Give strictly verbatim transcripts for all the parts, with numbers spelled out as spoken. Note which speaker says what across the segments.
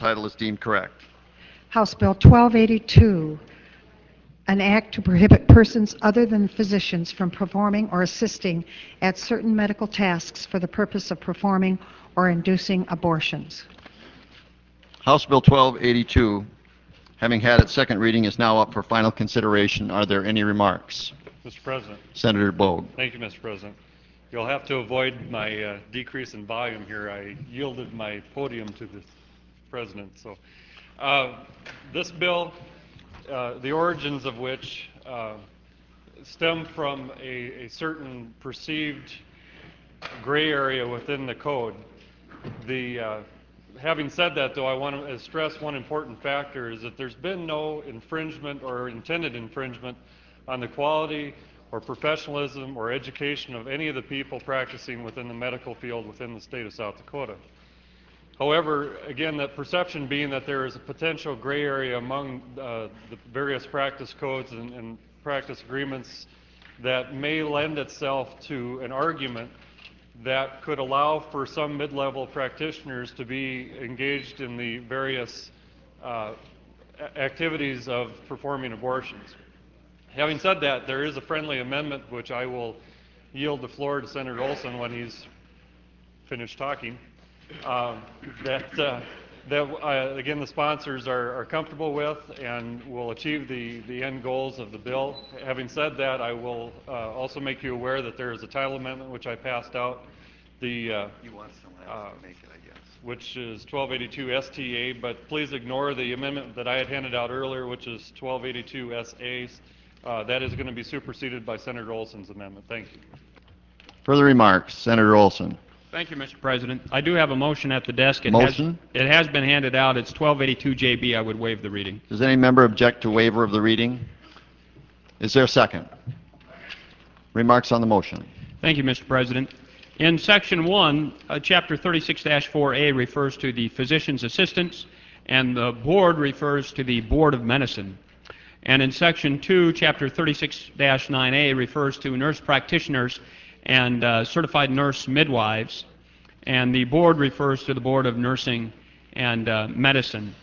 Speaker 1: title is deemed correct.
Speaker 2: House Bill twelve eighty-two, an act to prohibit persons other than physicians from performing or assisting at certain medical tasks for the purpose of performing or inducing abortions.
Speaker 1: House Bill twelve eighty-two, having had its second reading, is now up for final consideration. Are there any remarks?
Speaker 3: Mister President.
Speaker 1: Senator Bogue.
Speaker 3: Thank you, Mister President. You'll have to avoid my uh, decrease in volume here. I yielded my podium to the President. So, uh, this bill, uh, the origins of which uh, stem from a, a certain perceived gray area within the code. The uh, having said that, though, I want to stress one important factor is that there's been no infringement or intended infringement on the quality or professionalism or education of any of the people practicing within the medical field within the state of South Dakota. However, again, that perception being that there is a potential gray area among uh, the various practice codes and, and practice agreements that may lend itself to an argument that could allow for some mid-level practitioners to be engaged in the various uh, activities of performing abortions. Having said that, there is a friendly amendment which I will yield the floor to Senator Olson when he's finished talking. Uh, that, uh, that uh, again, the sponsors are, are comfortable with and will achieve the, the end goals of the bill. Having said that, I will uh, also make you aware that there is a title amendment which I passed out, the uh,
Speaker 1: You want someone else to make it, I guess.
Speaker 3: which is twelve eighty-two S T A, but please ignore the amendment that I had handed out earlier, which is twelve eighty-two S A. Uh, that is going to be superseded by Senator Olson's amendment. Thank you.
Speaker 1: Further remarks? Senator Olson.
Speaker 4: Thank you, Mister President. I do have a motion at the desk. It
Speaker 1: Motion?
Speaker 4: Has, it has been handed out. It's twelve eighty-two J B. I would waive the reading.
Speaker 1: Does any member object to waiver of the reading? Is there a second? Remarks on the motion.
Speaker 4: Thank you, Mister President. In Section one, uh, Chapter thirty-six dash four A refers to the physician's assistants, and the board refers to the Board of Medicine. And in Section two, Chapter thirty-six dash nine A refers to nurse practitioners and uh, certified nurse midwives, and the board refers to the Board of Nursing and uh, Medicine.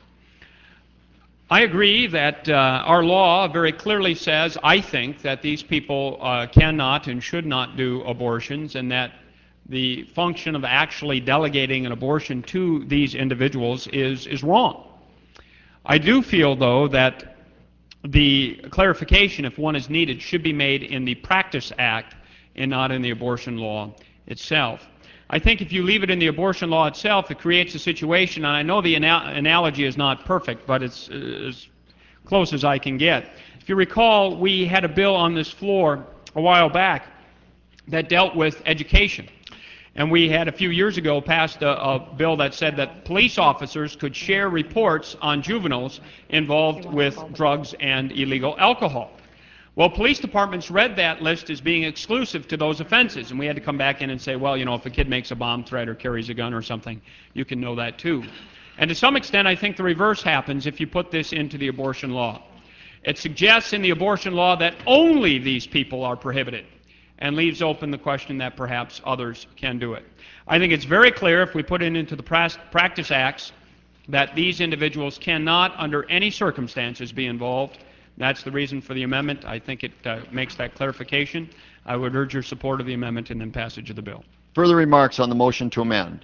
Speaker 4: I agree that uh, our law very clearly says, I think, that these people uh, cannot and should not do abortions, and that the function of actually delegating an abortion to these individuals is, is wrong. I do feel, though, that the clarification, if one is needed, should be made in the Practice Act and not in the abortion law itself. I think if you leave it in the abortion law itself, it creates a situation, and I know the ana analogy is not perfect, but it's uh, as close as I can get. If you recall, we had a bill on this floor a while back that dealt with education. And we had a few years ago passed a, a bill that said that police officers could share reports on juveniles involved with drugs and illegal alcohol. Well, police departments read that list as being exclusive to those offenses, and we had to come back in and say, well, you know, if a kid makes a bomb threat or carries a gun or something, you can know that too. And to some extent, I think the reverse happens if you put this into the abortion law. It suggests in the abortion law that only these people are prohibited, and leaves open the question that perhaps others can do it. I think it's very clear if we put it into the Practice Acts that these individuals cannot, under any circumstances, be involved. That's the reason for the amendment. I think it uh, makes that clarification. I would urge your support of the amendment and then passage of the bill.
Speaker 1: Further remarks on the motion to amend?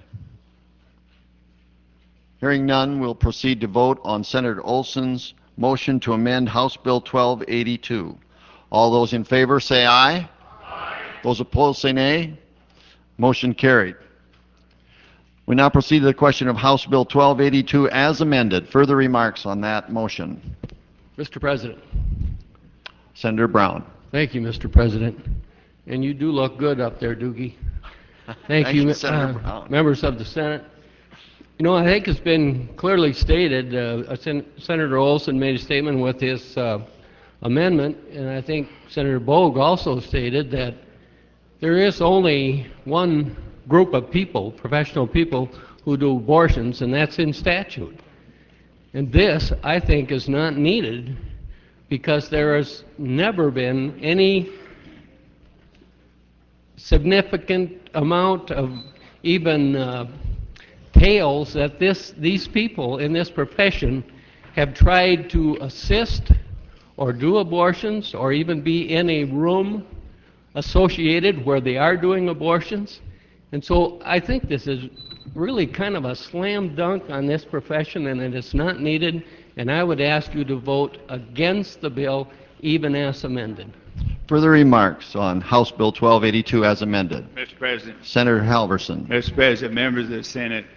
Speaker 1: Hearing none, we'll proceed to vote on Senator Olson's motion to amend House Bill twelve eighty-two. All those in favor say aye. Aye. Those opposed say nay. Motion carried. We now proceed to the question of House Bill twelve eighty-two as amended. Further remarks on that motion?
Speaker 5: Mister President.
Speaker 1: Senator Brown.
Speaker 5: Thank you, Mister President. And you do look good up there, Doogie. Thank, Thank you,
Speaker 1: you Senator
Speaker 5: uh,
Speaker 1: Brown.
Speaker 5: members of the Senate. You know, I think it's been clearly stated, uh, Sen Senator Olson made a statement with his uh, amendment, and I think Senator Bogue also stated that there is only one group of people, professional people, who do abortions, and that's in statute. And this, I think, is not needed because there has never been any significant amount of even uh, tales that this, these people in this profession have tried to assist or do abortions or even be in a room associated where they are doing abortions. And so I think this is really kind of a slam dunk on this profession, and it is not needed, and I would ask you to vote against the bill even as amended.
Speaker 1: Further remarks on House Bill twelve eighty-two as amended?
Speaker 6: Mister President,
Speaker 1: Senator Halverson.
Speaker 6: Mister President, members of the Senate,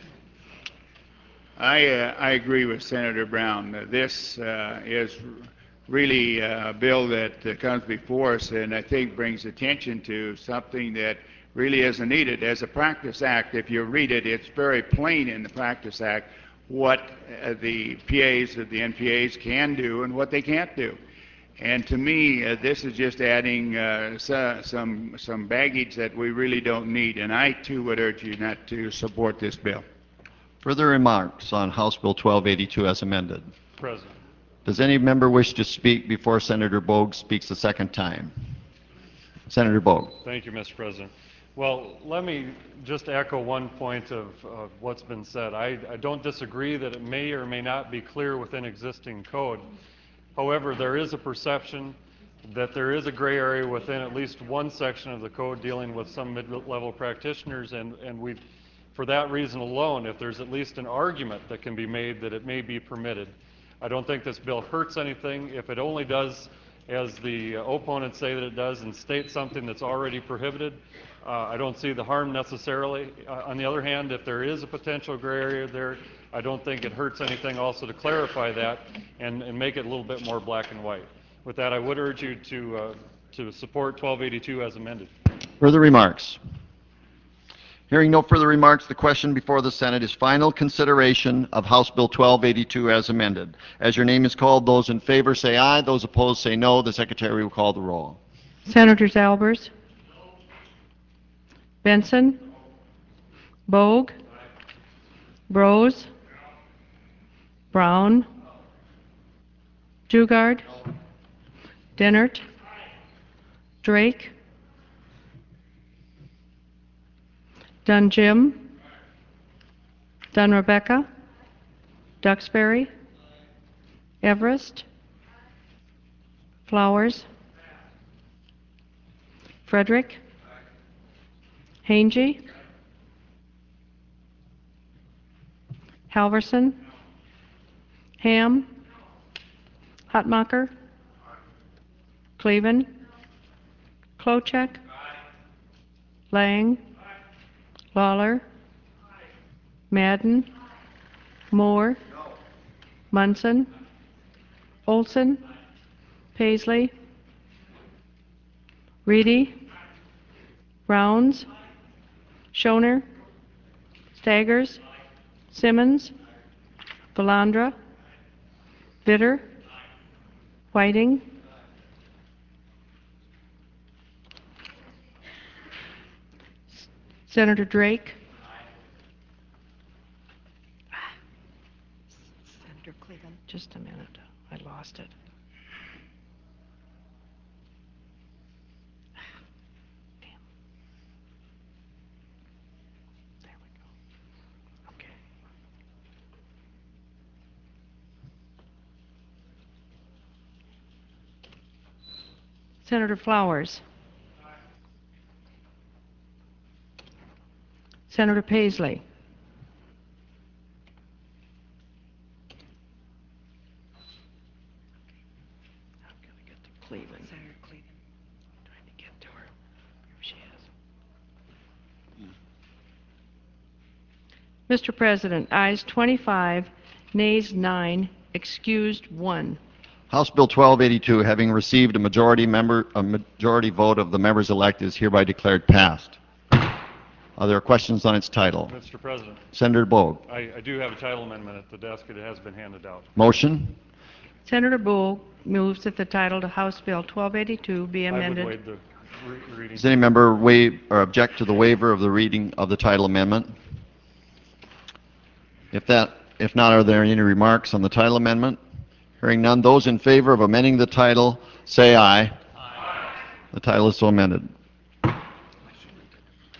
Speaker 6: I, uh, I agree with Senator Brown that this uh, is really uh, a bill that uh, comes before us and I think brings attention to something that really isn't needed. As a Practice Act, if you read it, it's very plain in the Practice Act what uh, the P As, uh, the N P As can do and what they can't do. And to me, uh, this is just adding uh, so, some, some baggage that we really don't need, and I too would urge you not to support this bill.
Speaker 1: Further remarks on House Bill twelve eighty-two as amended?
Speaker 3: President.
Speaker 1: Does any member wish to speak before Senator Bogue speaks a second time? Senator Bogue.
Speaker 3: Thank you, Mister President. Well, let me just echo one point of, of what's been said. I, I don't disagree that it may or may not be clear within existing code. However, there is a perception that there is a gray area within at least one section of the code dealing with some mid-level practitioners, and, and we, for that reason alone, if there's at least an argument that can be made that it may be permitted, I don't think this bill hurts anything. If it only does, as the opponents say that it does, and states something that's already prohibited, uh, I don't see the harm necessarily. Uh, on the other hand, if there is a potential gray area there, I don't think it hurts anything also to clarify that and, and make it a little bit more black and white. With that, I would urge you to, uh, to support twelve eighty-two as amended.
Speaker 1: Further remarks? Hearing no further remarks, the question before the Senate is final consideration of House Bill twelve eighty-two as amended. As your name is called, those in favor say aye, those opposed say no. The Secretary will call the roll.
Speaker 7: Senators Albers, Benson, Bogue, Brose, Brown, Dugard, Dennert, Drake, Dunn Jim, Dunn Rebecca, Duxbury, Everest, Flowers, Frederick, Hangy, Halverson, Ham, Hutmacher, Cleven, Klochek, Lang, Lawler, Madden, Moore, Munson, Olson, Paisley, Reedy, Rounds, Schoner, Staggers, Simmons, Valandra, Vitter, Whiting, Senator Drake,
Speaker 2: Senator Cleveland.
Speaker 7: just a minute, I lost it. Damn. There we go. Okay. Senator Flowers. Senator Paisley. How can we get to Cleveland?
Speaker 2: Senator Cleveland.
Speaker 7: Trying to get to her. Here she is. Mister President, ayes twenty-five, nays nine, excused one.
Speaker 1: House Bill twelve eighty-two, having received a majority member, a majority vote of the members elected, is hereby declared passed. Are there questions on its title?
Speaker 3: Mister President,
Speaker 1: Senator Bogue.
Speaker 3: I, I do have a title amendment at the desk. It has been handed out.
Speaker 1: Motion?
Speaker 7: Senator Boole moves that the title to House Bill twelve eighty-two be amended.
Speaker 3: I would waive the re- reading.
Speaker 1: Does any member waive or object to the waiver of the reading of the title amendment? If that, if not, are there any remarks on the title amendment? Hearing none, those in favor of amending the title, say aye. Aye. The title is so amended.